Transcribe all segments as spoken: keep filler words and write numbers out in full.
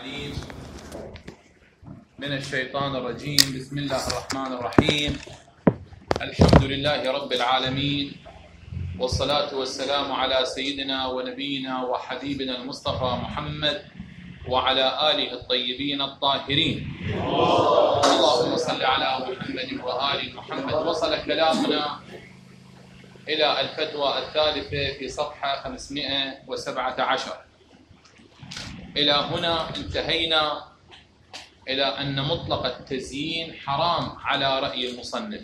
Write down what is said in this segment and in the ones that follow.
العليم من الشيطان الرجيم. بسم الله الرحمن الرحيم. الحمد لله رب العالمين، والصلاة والسلام على سيدنا ونبينا وحبيبنا المصطفى محمد وعلى آله الطيبين الطاهرين. اللهم صل على محمد وآل محمد. وصل كلامنا إلى الفتوى الثالثة في صفحة خمسمائة وسبعة عشر. إلى هنا انتهينا إلى أن مطلق التزيين حرام على رأي المصنف،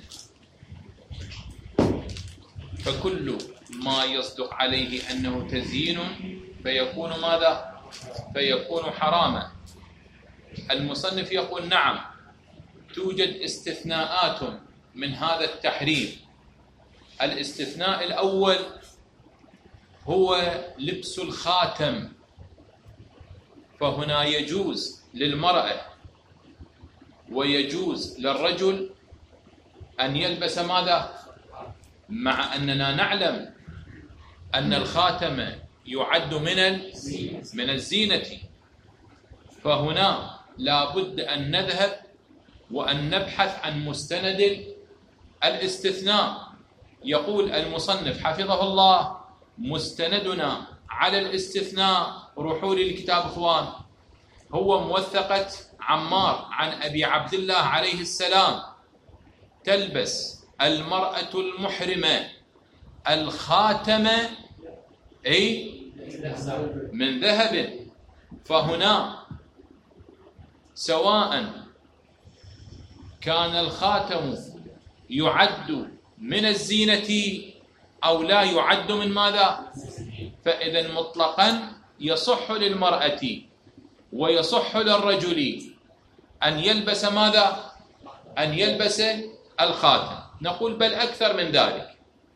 فكل ما يصدق عليه أنه تزيين فيكون ماذا؟ فيكون حراما. المصنف يقول نعم، توجد استثناءات من هذا التحريم. الاستثناء الأول هو لبس الخاتم، فهنا يجوز للمرأة ويجوز للرجل أن يلبس ماذا؟ مع أننا نعلم أن الخاتم يعد من من الزينة، فهنا لا بد أن نذهب وأن نبحث عن مستند الاستثناء. يقول المصنف حفظه الله: مستندنا على الاستثناء، روحوا لي الكتاب اخوان، هو موثقة عمار عن أبي عبد الله عليه السلام: تلبس المرأة المحرمة الخاتم أي من ذهب. فهنا سواء كان الخاتم يعد من الزينة أو لا يعد من ماذا، فإذا مطلقا يصح للمرأة ويصح للرجل أن يلبس ماذا؟ أن يلبس الخاتم. نقول بل أكثر من ذلك.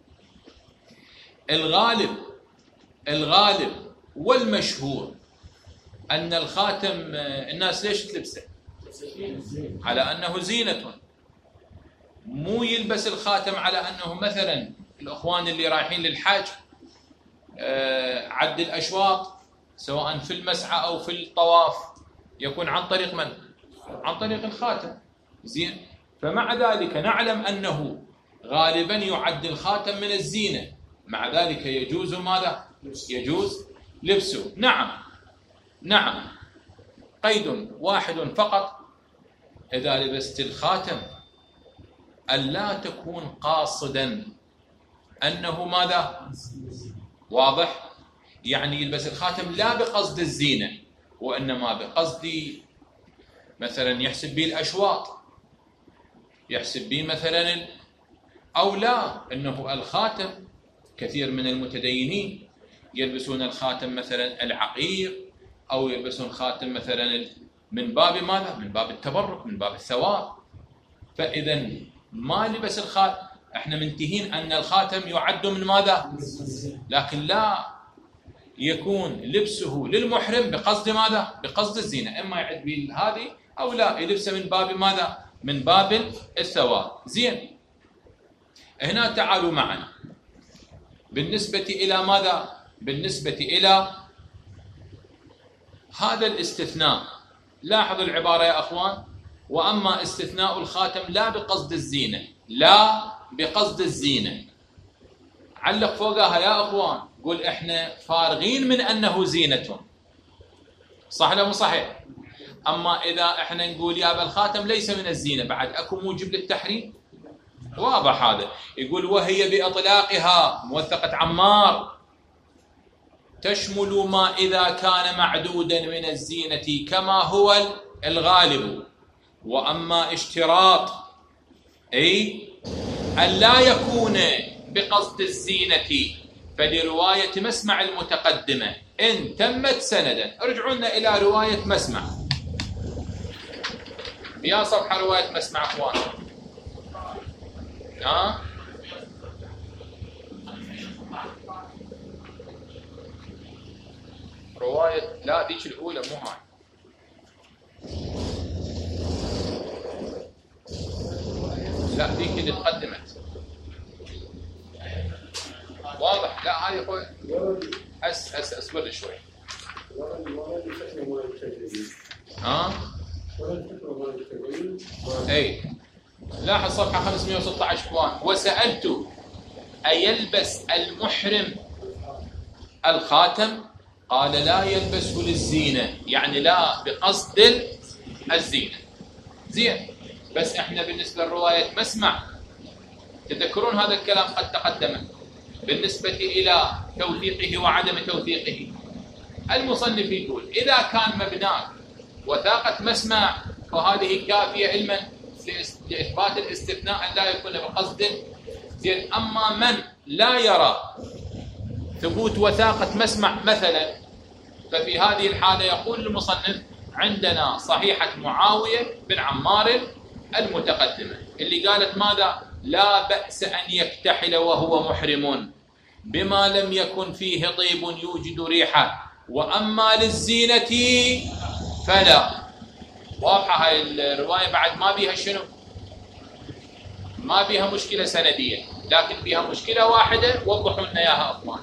الغالب الغالب والمشهور أن الخاتم الناس ليش تلبسه؟ على أنه زينة، مو يلبس الخاتم على أنه مثلا الأخوان اللي رايحين للحج عد الأشواط سواء في المسعى أو في الطواف يكون عن طريق من؟ عن طريق الخاتم. زين، فمع ذلك نعلم أنه غالبا يعد الخاتم من الزينة، مع ذلك يجوز ماذا؟ يجوز لبسه. نعم نعم، قيد واحد فقط: إذا لبست الخاتم ألا تكون قاصدا أنه ماذا؟ واضح؟ يعني يلبس الخاتم لا بقصد الزينة، وإنما بقصد مثلا يحسب به الأشواط، يحسب به مثلا، أو لا، أنه الخاتم كثير من المتدينين يلبسون الخاتم مثلا العقيق، أو يلبسون خاتم مثلا من باب ماذا؟ من باب التبرك، من باب الثواب. فإذا ما لبس الخاتم، احنا منتهين أن الخاتم يعد من ماذا؟ لكن لا يكون لبسه للمحرم بقصد ماذا؟ بقصد الزينة، إما يعد به هذه أو لا يلبسه من باب ماذا؟ من باب الثواب. زين، هنا تعالوا معنا بالنسبة إلى ماذا؟ بالنسبة إلى هذا الاستثناء. لاحظوا العبارة يا أخوان: وأما استثناء الخاتم لا بقصد الزينة، لا بقصد الزينة. علق فوقها يا أخوان، قول إحنا فارغين من أنه زينة، صح ولا مو صحيح؟ أما إذا إحنا نقول يا بالخاتم ليس من الزينة، بعد أكو موجب للتحريم؟ واضح هذا. يقول وهي بإطلاقها موثقة عمار تشمل ما إذا كان معدودا من الزينة كما هو الغالب. وأما اشتراط أي أن لا يكون بقصد الزينة فلرواية مسمع المتقدمة إن تمت سندا. ارجعوا لنا إلى رواية مسمع. يا صفحة رواية مسمع أخوان. ها؟ رواية لا ديك الأولى مو هاي. لا ديك اللي تقدمت. واضح؟ لا هذه أس أس أصبر شوي. ها اي لاحظ صفحة خمسمئة وستة عشر اخوان. وسألت أيلبس المحرم الخاتم؟ قال لا يلبسه للزينة، يعني لا بقصد الزينة. زين، بس احنا بالنسبة لرواية مسمع تذكرون هذا الكلام قد تقدم بالنسبة إلى توثيقه وعدم توثيقه. المصنف يقول إذا كان مبناك وثاقة مسمع فهذه كافية علما لإثبات الاستثناء أن لا يكون بقصد. زين، أما من لا يرى ثبوت وثاقة مسمع مثلا، ففي هذه الحالة يقول المصنف عندنا صحيحة معاوية بن عمار المتقدمة اللي قالت ماذا؟ لا بأس أن يكتحل وهو محرم بما لم يكن فيه طيب يوجد ريحة، وأما للزينة فلا. واضحة هاي الرواية بعد ما بيها شنو؟ ما بيها مشكلة سندية، لكن بيها مشكلة واحدة وضحوا لنا إياها أخوان.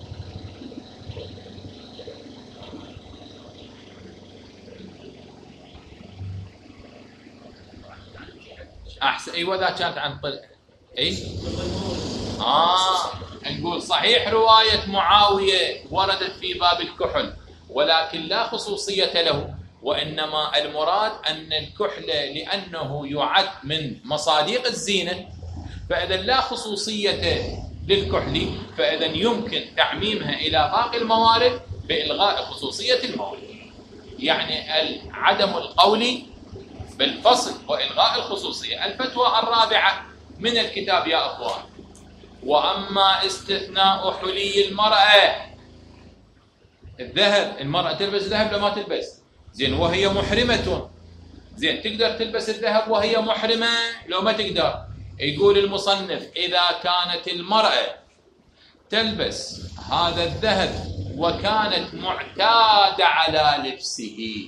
أحسن. أيوة ذا كانت عن طلع. أي آه نقول صحيح رواية معاوية وردت في باب الكحل ولكن لا خصوصية له، وإنما المراد أن الكحل لأنه يعد من مصاديق الزينة فإذا لا خصوصية للكحل فإذا يمكن تعميمها إلى باقي الموارد بإلغاء خصوصية المورد، يعني عدم القول بالفصل وإلغاء الخصوصية. الفتوى الرابعة من الكتاب يا أخوان. وأما استثناء حلي المرأة، الذهب، المرأة تلبس ذهب لما تلبس؟ زين، وهي محرمة. زين، تقدر تلبس الذهب وهي محرمة لو ما تقدر؟ يقول المصنف إذا كانت المرأة تلبس هذا الذهب وكانت معتادة على لبسه،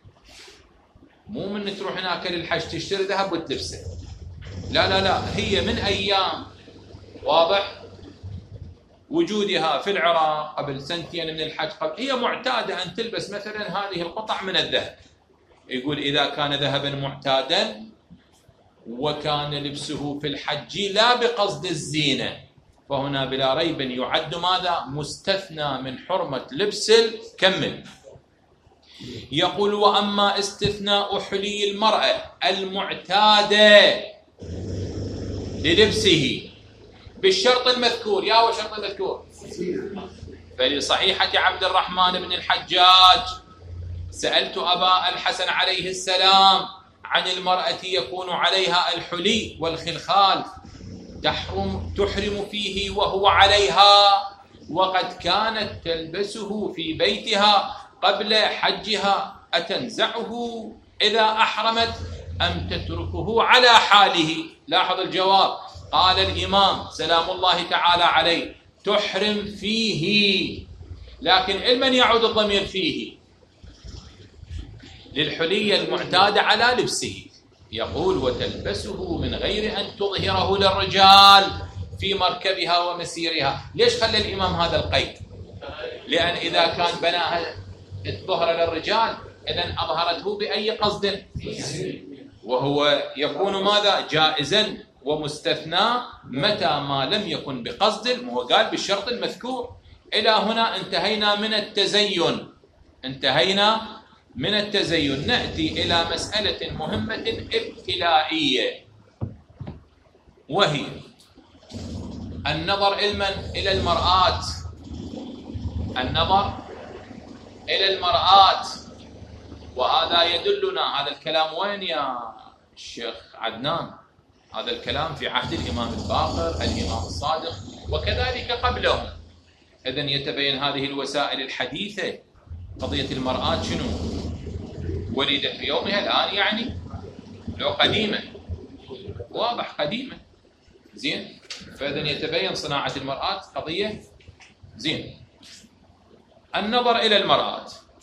مو من تروح هناك للحج تشتري ذهب وتلبسه، لا لا لا، هي من أيام واضح وجودها في العراق قبل سنتين من الحج قبل، هي معتادة أن تلبس مثلا هذه القطع من الذهب. يقول إذا كان ذهبا معتادا وكان لبسه في الحج لا بقصد الزينة فهنا بلا ريب يعد ماذا؟ مستثنى من حرمة لبس الكمل. يقول وأما استثناء حلي المرأة المعتادة للبسه بالشرط المذكور، يا هو شرط المذكور، فلصحيحة عبد الرحمن بن الحجاج سألت أبا الحسن عليه السلام عن المرأة يكون عليها الحلي والخلخال تحرم, تحرم فيه وهو عليها وقد كانت تلبسه في بيتها قبل حجها، أتنزعه إذا أحرمت أم تتركه على حاله؟ لاحظ الجواب، قال الإمام سلام الله تعالى عليه تحرم فيه، لكن لمن يعود الضمير فيه؟ للحلي المعتاد على لبسه. يقول وتلبسه من غير أن تظهره للرجال في مركبها ومسيرها. ليش خلى الإمام هذا القيد؟ لأن إذا كان بناها الظهر للرجال إذن أظهرته بأي قصد، وهو يكون ماذا؟ جائزا ومستثنى متى ما لم يكن بقصد، وهو قال بالشرط المذكور. إلى هنا انتهينا من التزين، انتهينا من التزين. نأتي إلى مسألة مهمة ابتلائية وهي النظر إلى المرآة، النظر إلى المرآة. وهذا يدلنا، هذا الكلام وين يا الشيخ عدنان؟ هذا الكلام في عهد الإمام الباقر الإمام الصادق وكذلك قبلهم. إذن يتبين هذه الوسائل الحديثة قضية المرآة شنو؟ ولدت في يومها الآن يعني لو قديمة، واضح قديمة. زين، فإذن يتبين صناعة المرآة قضية. زين، النظر إلى المرآة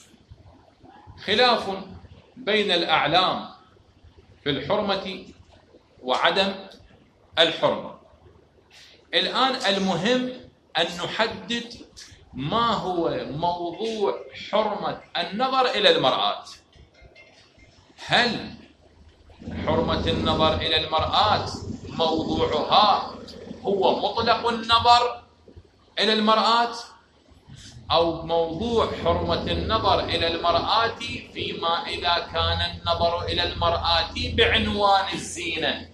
خلاف بين الأعلام في الحرمة وعدم الحرمة. الآن المهم أن نحدد ما هو موضوع حرمة النظر إلى المرآة. هل حرمة النظر إلى المرآة موضوعها هو مطلق النظر إلى المرآة، أو موضوع حرمة النظر إلى المرآة فيما إذا كان النظر إلى المرآة بعنوان الزينة؟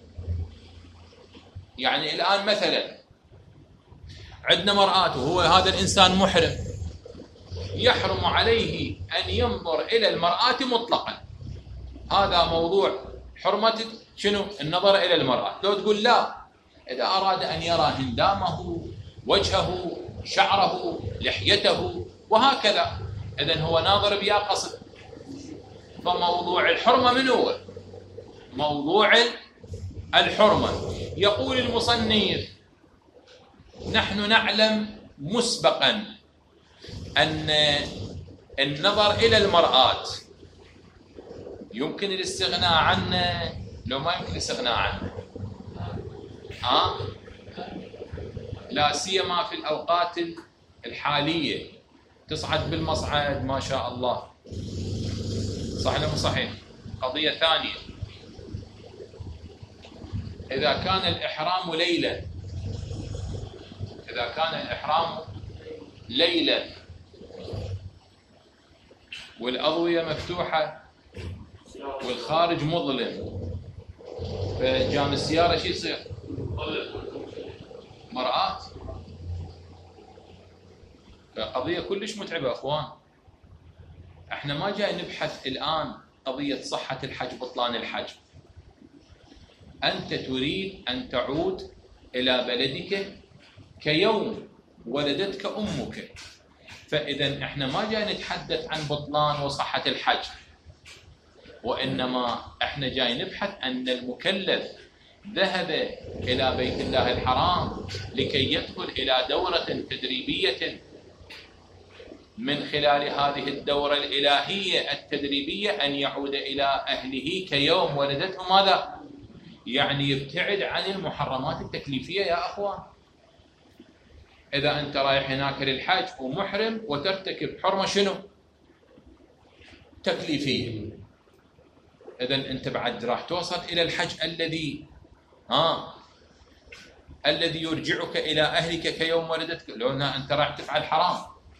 يعني الآن مثلا عندنا مرآة وهو هذا الإنسان محرم، يحرم عليه أن ينظر إلى المرآة مطلقا، هذا موضوع حرمة شنو؟ النظر إلى المرأة. لو تقول لا، إذا أراد أن يرى هندامه، وجهه، شعره، لحيته وهكذا، إذن هو ناظر بيا قصد. فموضوع الحرمة من هو؟ موضوع الحرمة. يقول المصنف: نحن نعلم مسبقا أن النظر إلى المرآة يمكن الاستغناء عنه لو ما يمكن الاستغناء عنه، ها؟ لا سيما في الأوقات الحالية، تصعد بالمصعد ما شاء الله، صح ولا مو صحيح؟ قضية ثانية، إذا كان الإحرام ليلا، إذا كان الإحرام ليلا والأضوية مفتوحة والخارج مظلم، فجام السيارة شو يصير؟ مرآة. فقضية كلش متعبة أخوان. احنا ما جاي نبحث الآن قضية صحة الحج بطلان الحج. أنت تريد أن تعود إلى بلدك كيوم ولدتك أمك، فإذا احنا ما جاي نتحدث عن بطلان وصحة الحج، وإنما احنا جاي نبحث أن المكلف ذهب إلى بيت الله الحرام لكي يدخل إلى دورة تدريبية، من خلال هذه الدورة الإلهية التدريبية أن يعود إلى أهله كيوم ولدته ماذا؟ يعني يبتعد عن المحرمات التكليفية يا أخوان. إذا أنت رايح هناك للحج ومحرم وترتكب حرمة شنو؟ تكليفية، إذن أنت بعد راح توصل إلى الحج الذي ها الذي يرجعك إلى أهلك كيوم ولدتك. لو أن أنت راح تفعل حرام،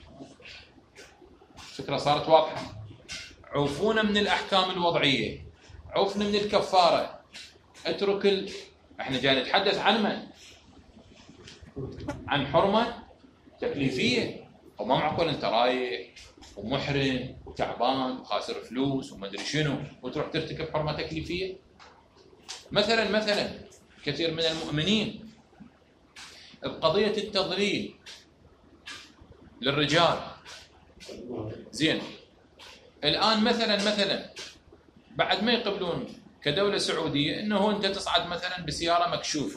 الفكرة صارت واضحة. عوفونا من الأحكام الوضعية، عوفنا من الكفارة، اترك ال... احنا جاي نتحدث عن من؟ عن حرمة تكليفية. وما معقول أنت رايح ومحرم وتعبان وخاسر فلوس وما أدري شنو وتروح ترتكب حرمة تكليفية. مثلا مثلا كثير من المؤمنين بقضية التضليل للرجال، زين، الآن مثلا مثلا بعد ما يقبلون كدولة سعودية انه انت تصعد مثلا بسيارة مكشوفة،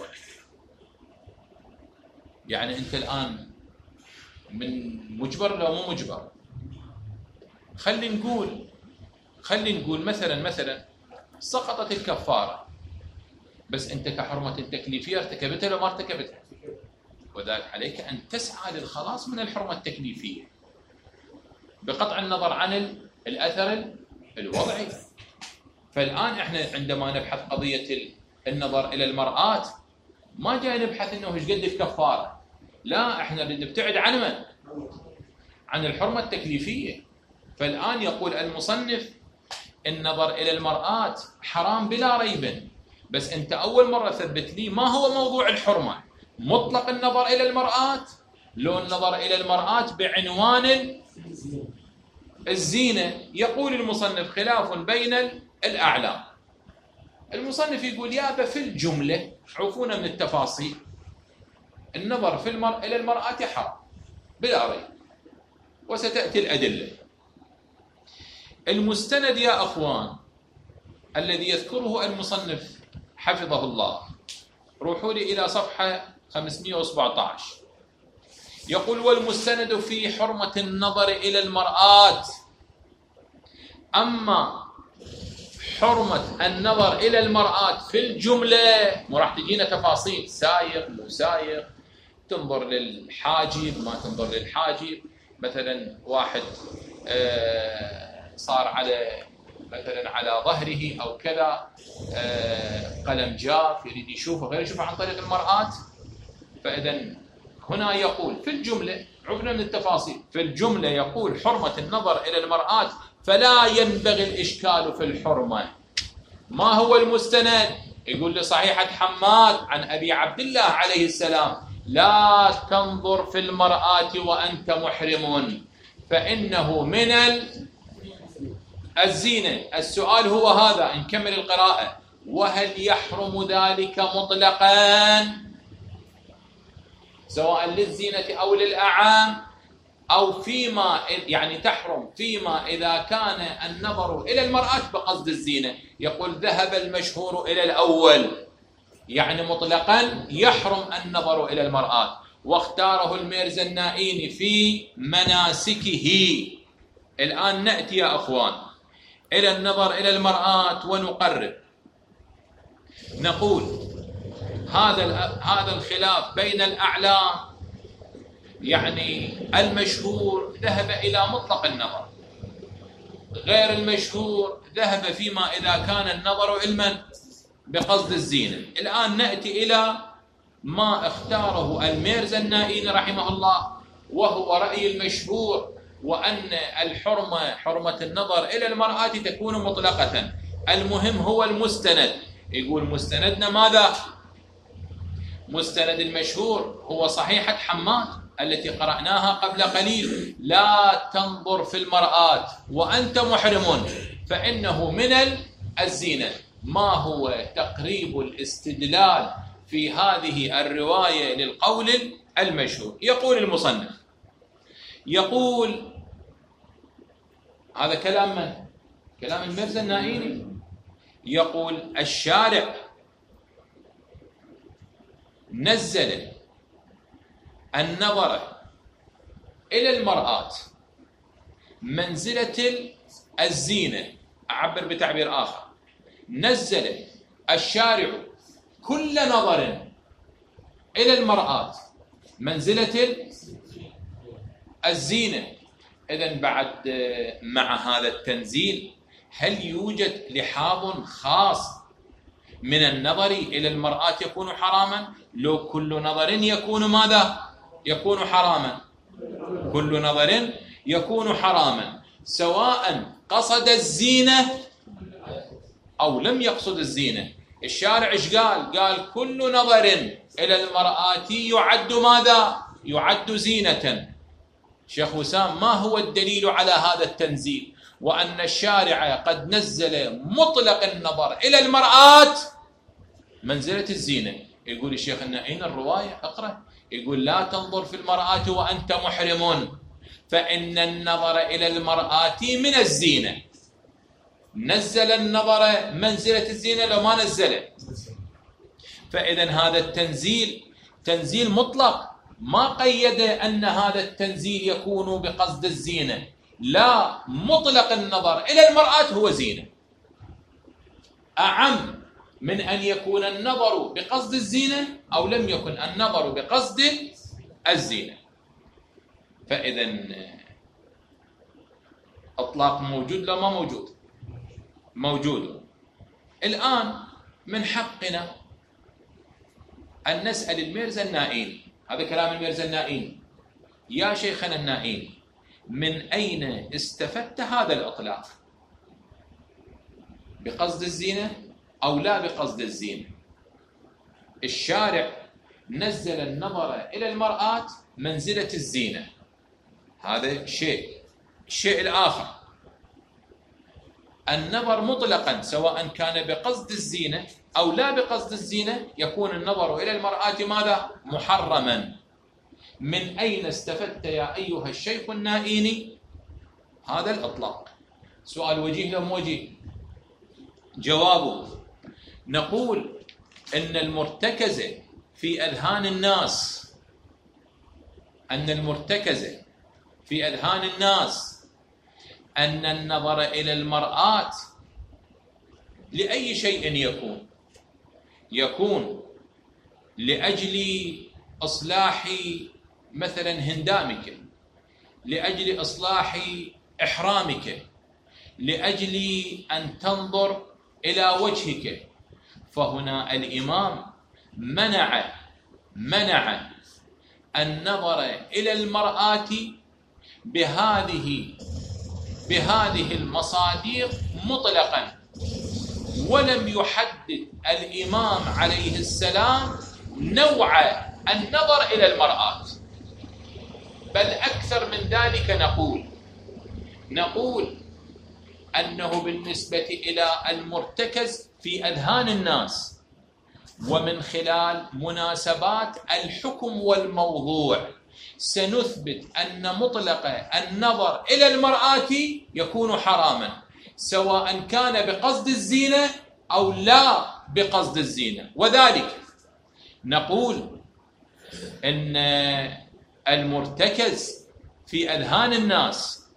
يعني انت الآن من مجبر لو مو مجبر. خلي نقول خلي نقول مثلا مثلا سقطت الكفارة، بس انت كحرمة التكليفية ارتكبتها لو ما ارتكبتها، وذلك عليك ان تسعى للخلاص من الحرمة التكليفية بقطع النظر عن الأثر الوضعي. فالآن احنا عندما نبحث قضية النظر إلى المرآة ما جاي نبحث انه ايش قد الكفارة، لا، احنا نبتعد عن من؟ عن الحرمة التكليفية. فالآن يقول المصنف النظر إلى المرآة حرام بلا ريب، بس انت أول مرة ثبت لي ما هو موضوع الحرمة، مطلق النظر إلى المرآة لو النظر إلى المرآة بعنوان الزينة. يقول المصنف خلاف بين الأعلام. المصنف يقول يابا في الجملة، عفونا من التفاصيل، النظر في المر... إلى المرأة حرام بلا ريب، وستأتي الأدلة. المستند يا أخوان الذي يذكره المصنف حفظه الله، روحوا لي إلى صفحة خمسمئة وسبعة عشر، يقول والمستند في حرمة النظر إلى المرآة، أما حرمة النظر إلى المرآة في الجملة، مو راح تجينا تفاصيل سايق مو سايق، تنظر للحاجب ما تنظر للحاجب، مثلا واحد صار على مثلا على ظهره أو كذا قلم جاف يريد يشوفه غير يشوفه عن طريق المرآة. فإذا هنا يقول في الجملة، عبنا من التفاصيل، في الجملة يقول حرمة النظر إلى المرآة، فلا ينبغي الإشكال في الحرمة. ما هو المستند؟ يقول لي صحيحة حماد عن أبي عبد الله عليه السلام: لا تنظر في المرآة وأنت محرم فإنه من الزينة. السؤال هو هذا، نكمل القراءة: وهل يحرم ذلك مطلقا سواء للزينة أو للأعام، أو فيما يعني تحرم فيما إذا كان النظر إلى المرأة بقصد الزينة؟ يقول ذهب المشهور إلى الأول، يعني مطلقا يحرم النظر إلى المرأة، واختاره الميرزا النائيني في مناسكه. الآن نأتي يا أخوان إلى النظر إلى المرآة ونقرر، نقول هذا هذا الخلاف بين الأعلام، يعني المشهور ذهب إلى مطلق النظر، غير المشهور ذهب فيما إذا كان النظر علما بقصد الزينة. الآن نأتي إلى ما اختاره الميرزا النائيني رحمه الله، وهو رأي المشهور، وأن الحرمة حرمة النظر إلى المرأة تكون مطلقة. المهم هو المستند. يقول مستندنا ماذا؟ مستند المشهور هو صحيحة حماد التي قرأناها قبل قليل: لا تنظر في المرآة وأنت محرم فإنه من الزينة. ما هو تقريب الاستدلال في هذه الرواية للقول المشهور؟ يقول المصنف، يقول هذا كلام من؟ كلام الميرزا النائيني. يقول الشارع نزل النظر إلى المرآة منزلة الزينة، أعبر بتعبير آخر، نزل الشارع كل نظر إلى المرآة منزلة الزينة. إذن بعد مع هذا التنزيل هل يوجد لحاظ خاص من النظر إلى المرآة يكون حراما؟ لو كل نظر يكون ماذا؟ يكون حراما. كل نظر يكون حراما سواء قصد الزينة أو لم يقصد الزينة. الشارع إيش قال؟ قال كل نظر إلى المرآة يعد ماذا؟ يعد زينة. شيخ وسام، ما هو الدليل على هذا التنزيل وأن الشارع قد نزل مطلق النظر إلى المرآة منزلة الزينة؟ يقول الشيخ النائيني الرواية، اقرأ، يقول لا تنظر في المرآة وأنت محرم فإن النظر إلى المرآة من الزينة. نزل النظر منزلة الزينة لو ما نزله. فإذا هذا التنزيل تنزيل مطلق، ما قيد أن هذا التنزيل يكون بقصد الزينة، لا، مطلق النظر إلى المرآة هو زينة، أعم من أن يكون النظر بقصد الزينة أو لم يكن النظر بقصد الزينة. فإذا إطلاق موجود لا ما موجود؟ موجود. الآن من حقنا أن نسأل الميرزا النائيني، هذا كلام الميرزا النائيني: يا شيخنا النائيني، من أين استفدت هذا الإطلاق؟ بقصد الزينة أو لا بقصد الزينة؟ الشارع نزل النظر إلى المرآة منزلة الزينة، هذا شيء. الشيء الآخر النظر مطلقا سواء كان بقصد الزينة أو لا بقصد الزينة يكون النظر إلى المرآة ماذا؟ محرما. من أين استفدت يا أيها الشيخ النائيني هذا الإطلاق؟ سؤال وجيه لم وجيه؟ جوابه: نقول أن المرتكزة في أذهان الناس أن المرتكزة في أذهان الناس أن النظر إلى المرآة لأي شيء يكون يكون لأجل إصلاح مثلا هندامك، لأجل إصلاح إحرامك، لأجل أن تنظر إلى وجهك. فهنا الإمام منع منع النظر إلى المرآة بهذه بهذه المصادر مطلقا، ولم يحدد الإمام عليه السلام نوع النظر إلى المرآة، بل أكثر من ذلك نقول نقول أنه بالنسبة إلى المرتكز في أذهان الناس ومن خلال مناسبات الحكم والموضوع سنثبت أن مطلق النظر إلى المرآة يكون حراما، سواء كان بقصد الزينة أو لا بقصد الزينة. وذلك نقول أن المرتكز في أذهان الناس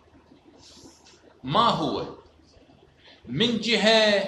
ما هو؟ من جهة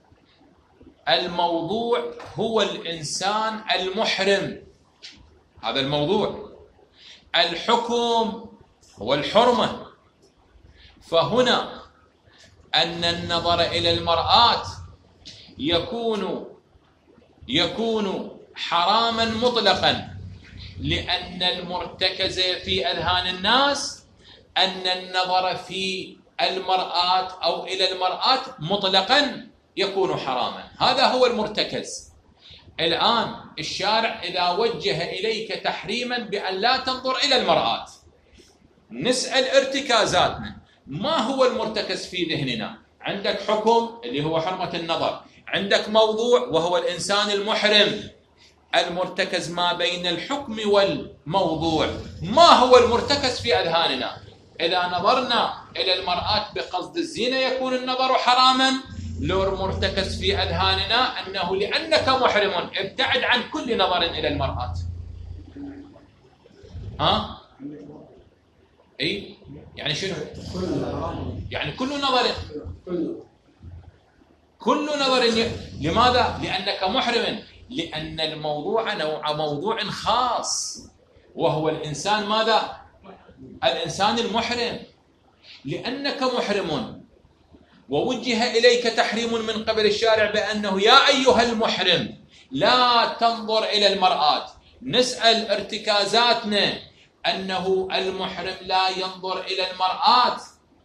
الموضوع هو الإنسان المحرم، هذا الموضوع. الحكم هو الحرمة. فهنا أن النظر إلى المرآة يكون يكون حراما مطلقا، لأن المرتكز في أذهان الناس أن النظر في المرآة أو إلى المرآة مطلقا يكون حراما، هذا هو المرتكز. الآن الشارع إذا وجه إليك تحريما بأن لا تنظر إلى المرآة، نسأل ارتكازاتنا ما هو المرتكز في ذهننا؟ عندك حكم اللي هو حرمة النظر، عندك موضوع وهو الإنسان المحرم. المرتكز ما بين الحكم والموضوع، ما هو المرتكز في أذهاننا؟ إذا نظرنا إلى المرآة بقصد الزينة يكون النظر حراما، لو المرتكز في أذهاننا أنه لأنك محرم ابتعد عن كل نظر إلى المرآة. ها؟ أي؟ يعني شنو؟ يعني كل نظر كل نظر ي... لماذا؟ لأنك محرم، لأن الموضوع نوع موضوع خاص وهو الإنسان ماذا؟ الإنسان المحرم. لأنك محرم ووجه إليك تحريم من قبل الشارع بأنه يا أيها المحرم لا تنظر إلى المرآة، نسأل ارتكازاتنا أنه المحرم لا ينظر إلى المرآة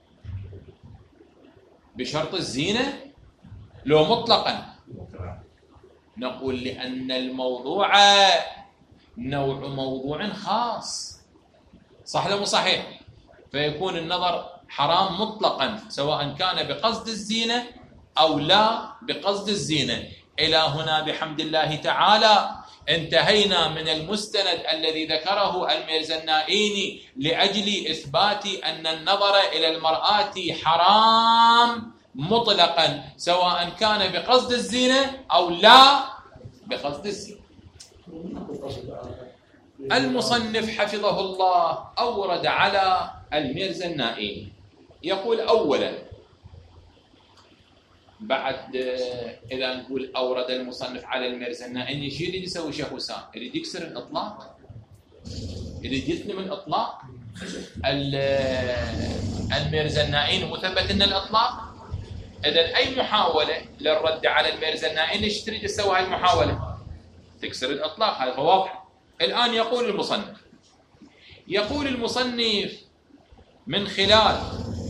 بشرط الزينة لو مطلقا؟ نقول لأن الموضوع نوع موضوع خاص، صح ولا مو صحيح؟ فيكون النظر حرام مطلقا سواء كان بقصد الزينة أو لا بقصد الزينة. إلى هنا بحمد الله تعالى انتهينا من المستند الذي ذكره الميرزا النائيني لأجل إثبات أن النظر إلى المرآة حرام مطلقا سواء كان بقصد الزينة أو لا بقصد الزينة. المصنف حفظه الله أورد على الميرزا النائيني، يقول أولا بعد إذا نقول أورد المصنف على الميرزا النائيني، شو يريد يسوي شيخ وسام؟ يريد يكسر الإطلاق، يريد يثني الإطلاق. الميرزا النائيني مثبت أن الإطلاق، إذن أي محاولة للرد على الميرزا النائيني ايش تريد تسوي هاي المحاولة؟ تكسر الإطلاق، هذا واضح. الآن يقول المصنف يقول المصنف من خلال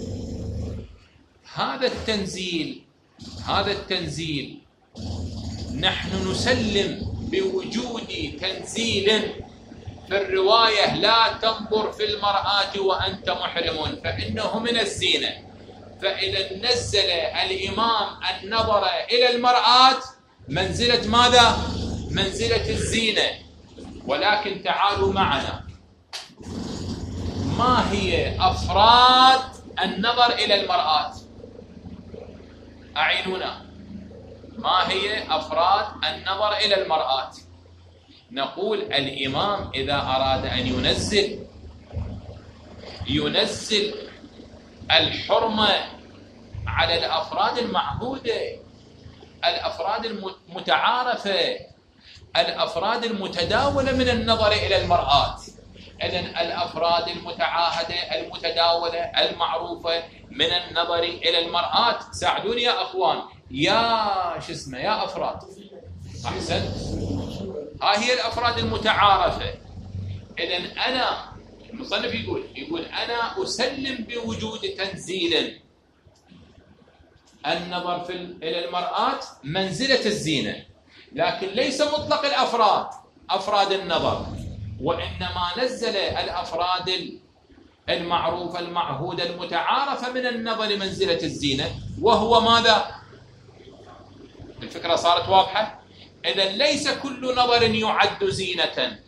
هذا التنزيل هذا التنزيل نحن نسلم بوجود تنزيل في الرواية لا تنظر في المرآة وأنت محرم فإنه من الزينة. فإذا نزل الإمام النظر إلى المرآة منزلة ماذا؟ منزلة الزينة. ولكن تعالوا معنا، ما هي أفراد النظر إلى المرآة؟ أعينونا، ما هي أفراد النظر إلى المرآة؟ نقول الإمام إذا أراد أن ينزل ينزل الحرمة على الأفراد المعهودة، الأفراد المتعارفة، الأفراد المتداولة من النظر إلى المرآة. إذن الأفراد المتعاهدة المتداولة المعروفة من النظر إلى المرآة. ساعدوني يا أخوان، يا شو اسمه، يا أفراد. أحسنت. ها هي الأفراد المتعارفة. إذن أنا، المصنف يقول يقول أنا أسلم بوجود تنزيل النظر في إلى المرآة منزلة الزينة، لكن ليس مطلق الأفراد أفراد النظر، وإنما نزل الأفراد المعروفة المعهودة المتعارفة من النظر منزلة الزينة، وهو ماذا؟ الفكرة صارت واضحة؟ إذن ليس كل نظر يعد زينة،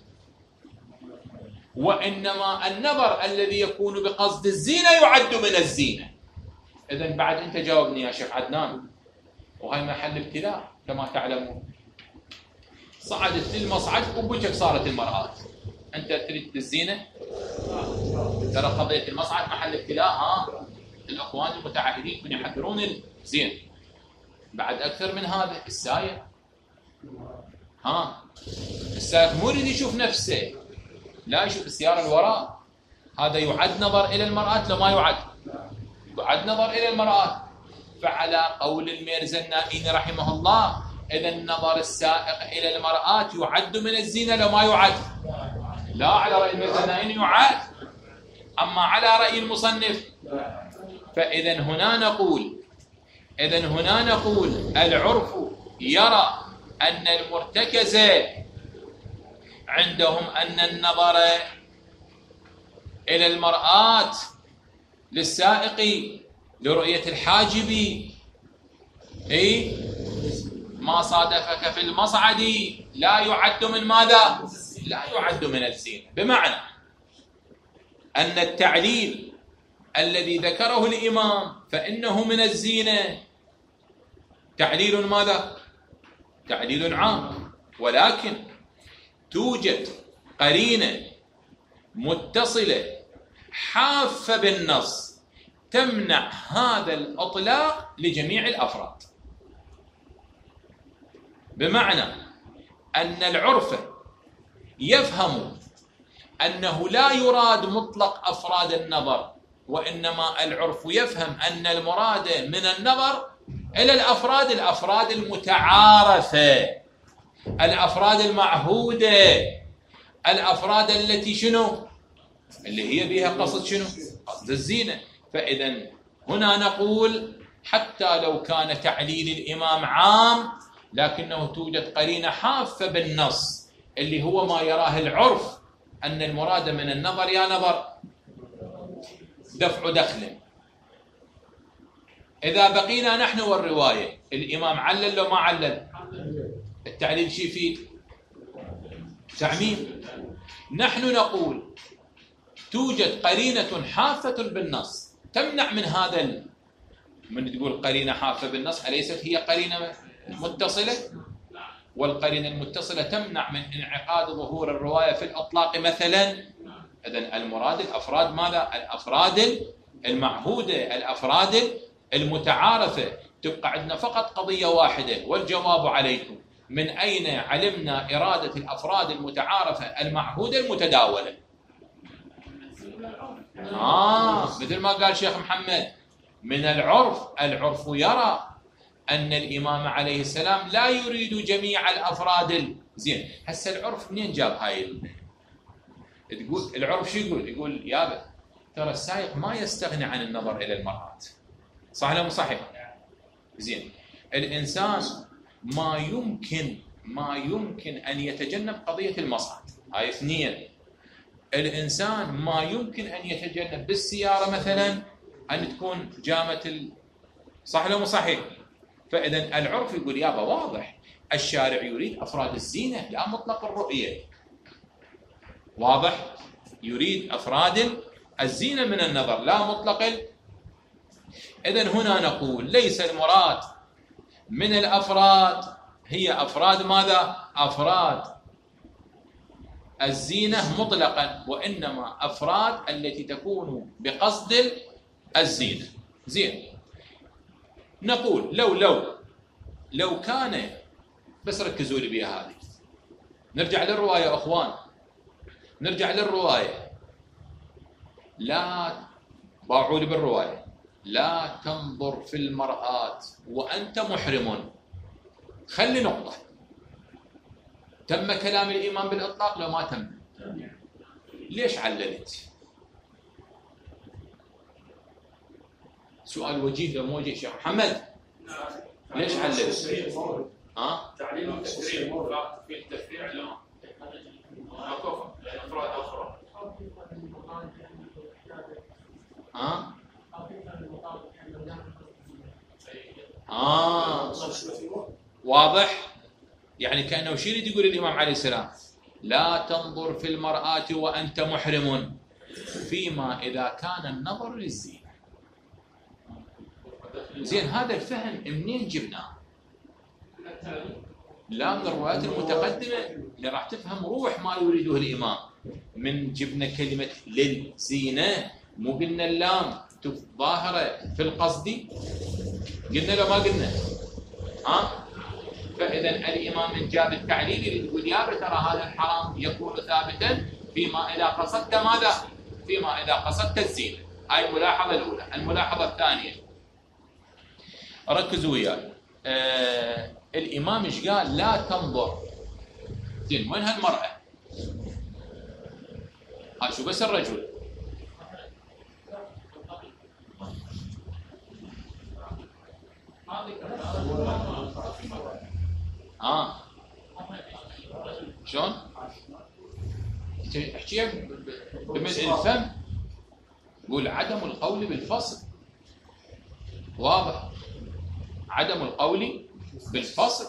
وإنما النظر الذي يكون بقصد الزينة يعد من الزينة. إذن بعد أنت جاوبني يا شيخ عدنان، وهي محل ابتلاء كما تعلمون. صعدت للمصعد وبوجهك صارت المرآة، أنت تريد الزينة؟ ترى قضية المصعد محل ابتلاء. ها الأخوان المتعهدين يكونوا يحضرون الزين. بعد أكثر من هذا السائق، ها السائق مو يريد يشوف نفسه، لا يشوف السيارة الوراء. هذا يعد نظر إلى المرآة لو ما يعد؟ يعد نظر إلى المرآة. فعلى قول الميرزا النائين رحمه الله، إذا النظر السائق إلى المرآة يعد من الزينة لو ما يعد؟ لا، على رأي الميرزا النائين يعد. أما على رأي المصنف، فإذا هنا نقول إذا هنا نقول العرف يرى أن المرتكز عندهم أن النظر إلى المرآة للسائق لرؤية الحاجب أي ما صادفك في المصعد لا يعد من ماذا؟ لا يعد من الزينة. بمعنى أن التعليل الذي ذكره الإمام فإنه من الزينة تعليل ماذا؟ تعليل عام، ولكن توجد قرينة متصلة حافة بالنص تمنع هذا الإطلاق لجميع الأفراد. بمعنى أن العرف يفهم أنه لا يراد مطلق أفراد النظر، وإنما العرف يفهم أن المراد من النظر إلى الأفراد الأفراد المتعارفة، الأفراد المعهودة، الأفراد التي شنو؟ اللي هي بها قصد شنو؟ قصد الزينة. فإذا هنا نقول حتى لو كان تعليل الإمام عام، لكنه توجد قرينة حافة بالنص اللي هو ما يراه العرف أن المراد من النظر يا نظر دفع دخل. إذا بقينا نحن والرواية، الإمام علل لو ما علل؟ التعليل شي يفيد؟ تعميم. نحن نقول توجد قرينة حافة بالنص تمنع من هذا ال... من تقول قرينة حافة بالنص، أليست هي قرينة متصلة؟ والقرينة المتصلة تمنع من انعقاد ظهور الرواية في الإطلاق مثلا. إذن المراد الأفراد ماذا؟ الأفراد المعهودة، الأفراد المتعارفة. تبقى عندنا فقط قضية واحدة، والجواب عليكم: من أين علمنا إرادة الأفراد المتعارفة المعهودة المتداولة؟ آه مثل ما قال شيخ محمد، من العرف. العرف يرى أن الإمام عليه السلام لا يريد جميع الأفراد زين. هسه العرف منين جاب هاي ال... تقول العرف شو يقول؟ يقول يابا ترى السائق ما يستغني عن النظر إلى المرآة، صح ولا مو صحيح؟ زين، الإنسان ما يمكن ما يمكن أن يتجنب قضية المصعد. هاي اثنين. الإنسان ما يمكن أن يتجنب بالسيارة مثلا أن تكون جامة ال... صح ولا مو صحيح؟ فإذا العرف يقول يابا واضح، الشارع يريد أفراد الزينة لا مطلق الرؤية. واضح؟ يريد أفراد الزينة من النظر لا مطلق ال... إذن هنا نقول ليس المراد من الأفراد هي أفراد ماذا؟ أفراد الزينة مطلقا، وإنما أفراد التي تكون بقصد الزينة. زين، نقول لو لو لو كان، بس ركزوا لي بها هذه، نرجع للرواية أخوان. نرجع للرواية. لا باعوا لي بالرواية لا تنظر في المرآة وأنت محرم. خلي نقطة، تم كلام الإمام بالإطلاق لو ما تم؟ ليش عللت؟ سؤال وجيه لو مو وجيه شيخ محمد. ليش عللت؟ ها؟ تعليل التفريع لا في التفريع لا ماكو افراد اخرى. ها؟ آه واضح؟ يعني كأنه شو يريد يقول الإمام عليه السلام؟ لا تنظر في المرآة وأنت محرم، فيما إذا كان النظر للزينة. زين هذا الفهم منين جبناه؟ لا من الروايات المتقدمة اللي راح تفهم روح ما يريده الإمام. من جبنا كلمة للزينة، مو قلنا اللام ظاهرة في القصد؟ قلنا لو ما قلنا؟ ها؟ فإذا الإمام من جاب التعليل يقول يا ترى هذا الحرام يكون ثابتا فيما إذا قصدت ماذا؟ فيما إذا قصدت الزينة. هاي الملاحظة الأولى. الملاحظة الثانية ركزوا وياي. آه الإمام ايش قال؟ لا تنظر. زين وين هالمرأة؟ ها شو بس الرجل؟ اه شلون؟ احكيها بملء الفم. قول عدم القول بالفصل. واضح؟ عدم القول بالفصل.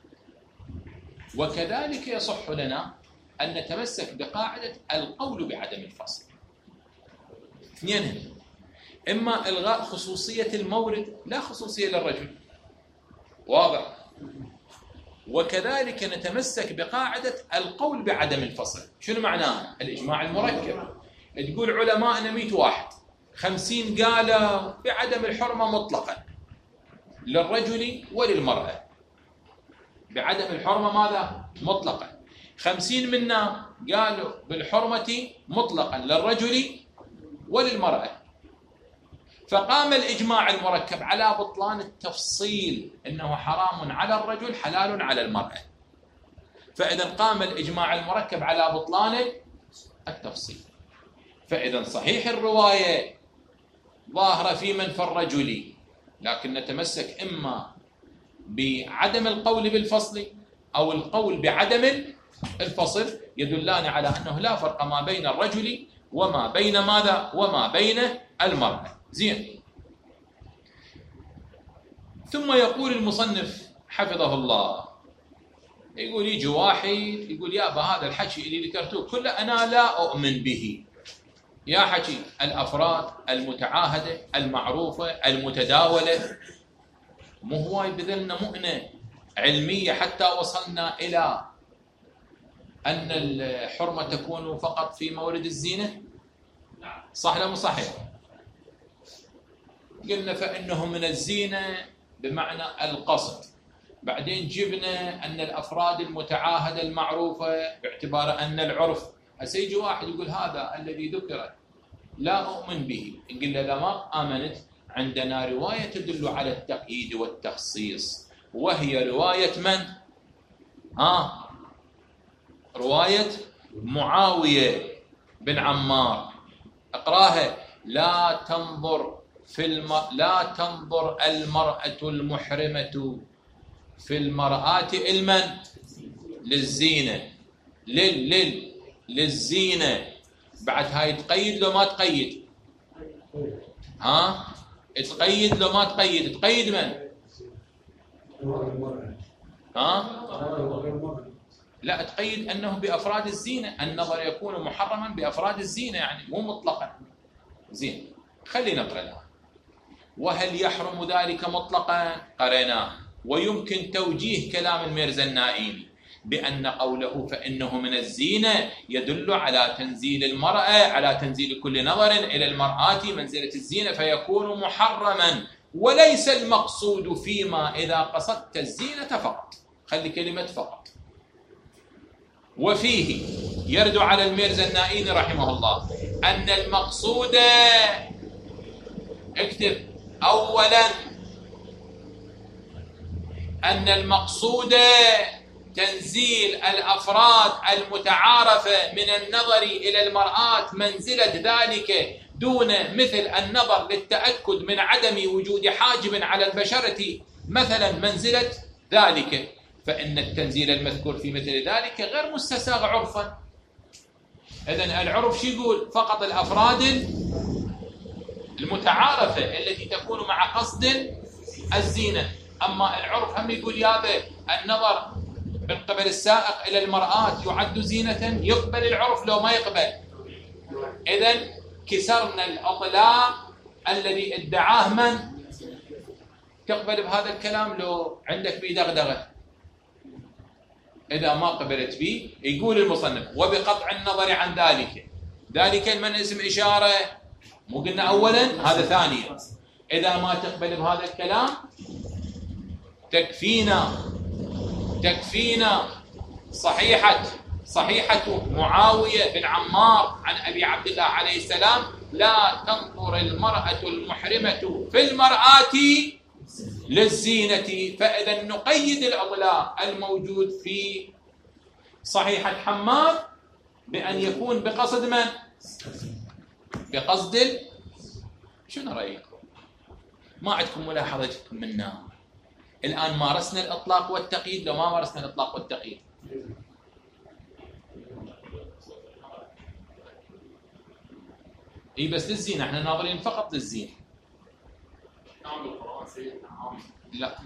وكذلك يصح لنا أن نتمسك بقاعدة القول بعدم الفصل. اثنين، إما إلغاء خصوصية المورد لا خصوصية للرجل. واضح؟ وكذلك نتمسك بقاعدة القول بعدم الفصل. شنو معناه؟ الإجماع المركب. تقول علماءنا مئة واحد، خمسين قالوا بعدم الحرمة مطلقا للرجل وللمرأة. بعدم الحرمة ماذا؟ مطلقا. خمسين منا قالوا بالحرمة مطلقا للرجل وللمرأة. فقام الإجماع المركب على بطلان التفصيل، إنه حرام على الرجل حلال على المرأة. فإذا قام الإجماع المركب على بطلان التفصيل. فإذا صحيح الرواية ظاهرة في منفى الرجل، لكن نتمسك إما بعدم القول بالفصل أو القول بعدم الفصل، يدلان على أنه لا فرق ما بين الرجل وما بين ماذا؟ وما بين المرأة. زين. ثم يقول المصنف حفظه الله، يقول يجي واحد يقول يابا هذا الحكي اللي ذكرتوه كله أنا لا أؤمن به. يا حكي الأفراد المتعاهدة المعروفة المتداولة، مو هو يبذلنا مؤنة علمية حتى وصلنا إلى أن الحرمة تكون فقط في مورد الزينة؟ صح لا مو صحيح؟ قلنا فإنه من الزينة بمعنى القصد. بعدين جبنا أن الأفراد المتعاهدة المعروفة باعتبار أن العرف. سيجي واحد يقول هذا الذي ذكر لا أؤمن به. نقول له لا ما آمنت، عندنا رواية تدل على التقييد والتخصيص، وهي رواية من؟ آه رواية معاوية بن عمار. اقراها. لا تنظر في الم... لا تنظر المرأة المحرمة في المرآة المن للزينة لل لل للزينة. بعد هاي تقيد لو ما تقيد؟ ها تقيد لو ما تقيد؟ تقيد من؟ ها لا تقيد أنه بأفراد الزينة. النظر يكون محرما بأفراد الزينة، يعني مو مطلقا. زين خلينا نقرأ الآن. وهل يحرم ذلك مطلقا؟ قريناه. ويمكن توجيه كلام الميرزا النائمي بأن قوله فإنه من الزينة يدل على تنزيل المرأة على تنزيل كل نظر إلى المرأة منزلة الزينة، فيكون محرما، وليس المقصود فيما إذا قصدت الزينة فقط. خلي كلمة فقط. وفيه يرد على الميرزا النائيني رحمه الله أن المقصود، اكتب أولا، أن المقصود تنزيل الأفراد المتعارفة من النظر إلى المرآة منزلة ذلك، دون مثل النظر للتأكد من عدم وجود حاجب على البشرة مثلا منزلة ذلك، فإن التنزيل المذكور في مثل ذلك غير مستساغ عرفا. إذن العرف شو يقول؟ فقط الأفراد المتعارفة التي تكون مع قصد الزينة. أما العرف هم يقول يابا النظر من قبل السائق إلى المرآة يعد زينة، يقبل العرف لو ما يقبل. إذن كسرنا الأطلاق الذي ادعاه من؟ تقبل بهذا الكلام لو عندك بيه دغدغة؟ إذا ما قبلت به يقول المصنف وبقطع النظر عن ذلك، ذلك من اسم إشارة، مو قلنا أولا هذا ثانيا. إذا ما تقبل بهذا الكلام تكفينا تكفينا صحيحة صحيحة معاوية بن عمار عن أبي عبد الله عليه السلام: لا تنظر المرأة المحرمة في المرآة للزينة. فإذا نقيد الإطلاق الموجود في صحيحة حماد بأن يكون بقصد من؟ بقصد ال... شنو رأيكم؟ ما عندكم ملاحظة منا؟ الآن مارسنا الإطلاق والتقييد لو ما مارسنا الإطلاق والتقييد؟ اي بس للزينة، احنا ناظرين فقط للزينة. لا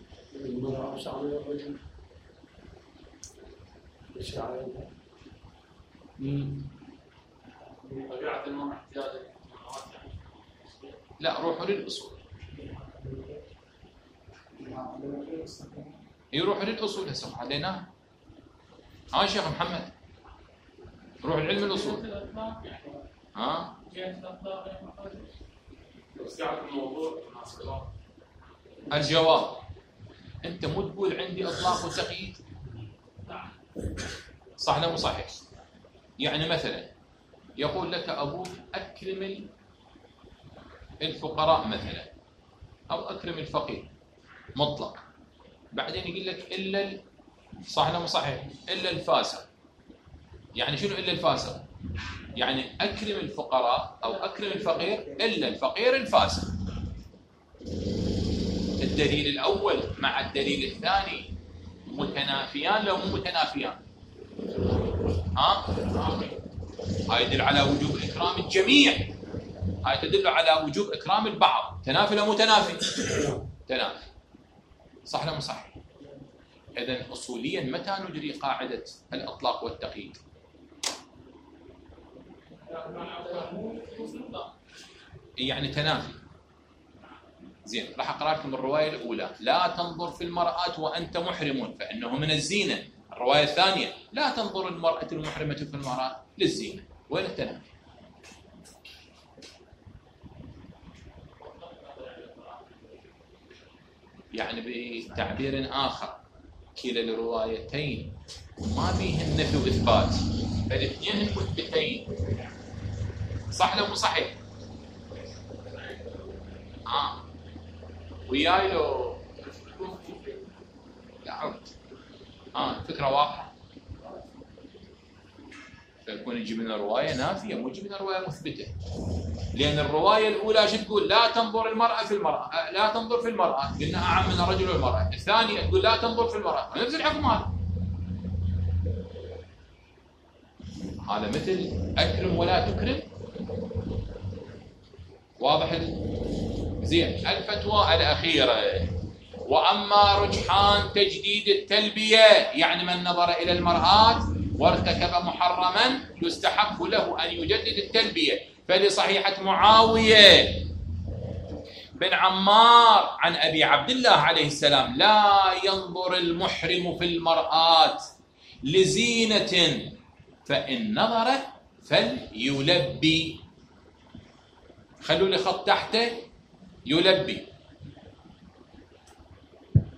لا روحوا للأصول، يروحوا للأصول هسه علينا. ها شيخ محمد روح العلم الأصول. ها الجواب انت مو تقول عندي اطلاق وتقييد، صح لا مو صحيح؟ يعني مثلا يقول لك ابوك اكرم الفقراء مثلا، او اكرم الفقير مطلق، بعدين يقول لك الا، صح لا مو صحيح؟ الا الفاسق. يعني شنو الا الفاسق؟ يعني اكرم الفقراء او اكرم الفقير الا الفقير الفاسق. الدليل الاول مع الدليل الثاني متنافيان لو مو متنافيان؟ ها؟ هاي يدل على وجوب اكرام الجميع، هاي تدل على وجوب اكرام البعض. تنافي لو متنافي؟ تنافي. صح لا مو صح؟ اذا اصوليا متى نجري قاعده الاطلاق والتقييد؟ يعني تنافي. زين، راح اقرا لكم الروايه الاولى: لا تنظر في المراه وانت محرم فانه من الزينه. الروايه الثانيه: لا تنظر المراه المحرمه في المراه للزينه. وين التنافي؟ يعني بتعبير اخر كلا الروايتين ما بيهن نفي واثبات، الاثنين مثبتين. صح لو مو صحيح؟ اه وياي لو لا عود. اه الفكره واضحه. فيكون يجيب لنا روايه نافيه، مو يجيب لنا روايه مثبته. لان الروايه الاولى شو تقول؟ لا تنظر المراه في المراه، لا تنظر في المراه، قلنا اعم من الرجل والمراه. الثانيه تقول لا تنظر في المراه، نفس الحكم هذا. هذا مثل اكرم ولا تكرم. واضح؟ زين. الفتوى الأخيرة: وأما رجحان تجديد التلبية، يعني من نظر إلى المرآة وارتكب محرما يستحق له أن يجدد التلبية، فلصحيحة معاوية بن عمار عن أبي عبد الله عليه السلام: لا ينظر المحرم في المرآة لزينة فإن نظر فليلبي. خلوا لي خط تحته: يلبي.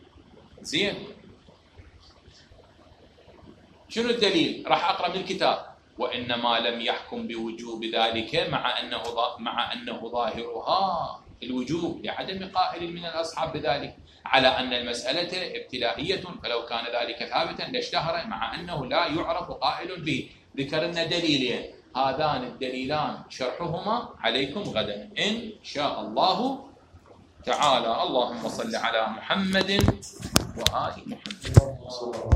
زين. شنو الدليل؟ راح اقرا من الكتاب: وإنما لم يحكم بوجوب ذلك مع أنه مع أنه ظاهرها الوجوب لعدم قائل من الأصحاب بذلك، على أن المسألة ابتدائية، فلو كان ذلك ثابتا لاشتهر، مع أنه لا يعرف قائل به. ذكرنا دليلين، هذان الدليلان شرحهما عليكم غدا إن شاء الله تعالى. اللهم صل على محمد وآل محمد.